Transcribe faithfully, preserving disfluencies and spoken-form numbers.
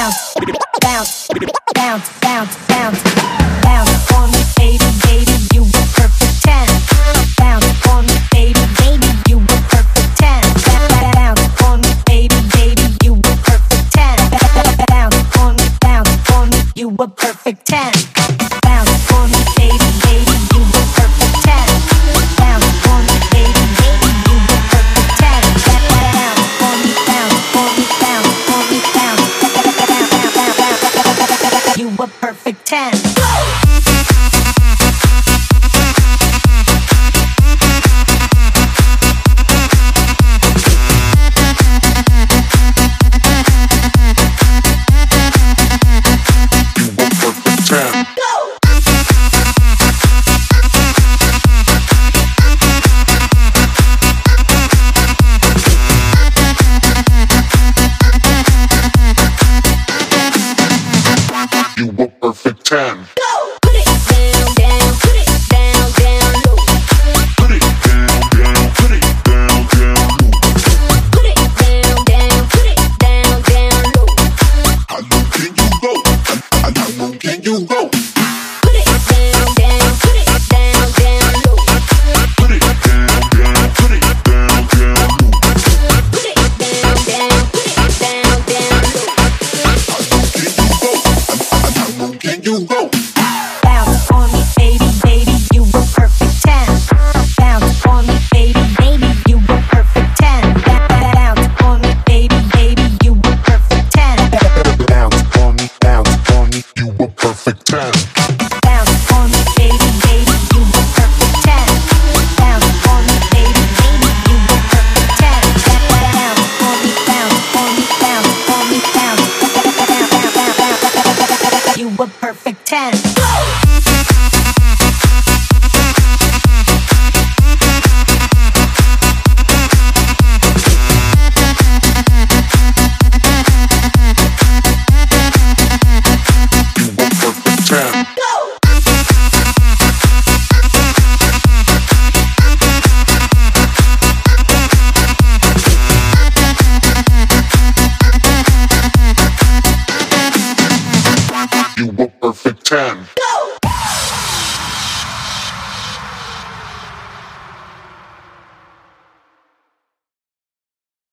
bounce, bounce, bounce, bounce, bounce, bounce on me, baby, baby, you a perfect ten. Bounce on me, baby, baby, you a perfect ten. Bounce on me, baby, baby, you a perfect ten. Bounce on me, bounce on me, you a perfect ten. Bounce on me, baby, baby, you a perfect ten. Bounce on me, baby, baby, you a perfect ten. Bounce on me, bounce on me, bounce on me, bounce. You a perfect ten. Perfect ten. Put it down, down, put it down, down low. Put it down, down, put it down, down low. Put it down, down, put it down, down low. How low can you go? How how low can you go? Put it down, down, put it down, down low. Put it down, down, put it down, down low. Put it down, down, put it down, down low. How low can you go? Bounce on me, baby, baby, you a perfect ten. Bounce on me, baby, baby, you a perfect ten. Bounce on me, baby, baby, you a perfect ten. Bounce on me, bounce on me, you a perfect ten. Bounce on me, baby, baby, you a perfect ten. Bounce on me, baby, baby, you a perfect ten. Bounce on me, bounce on me, bounce on me, bounce. You a perfect ten. Ten. You a perfect ten.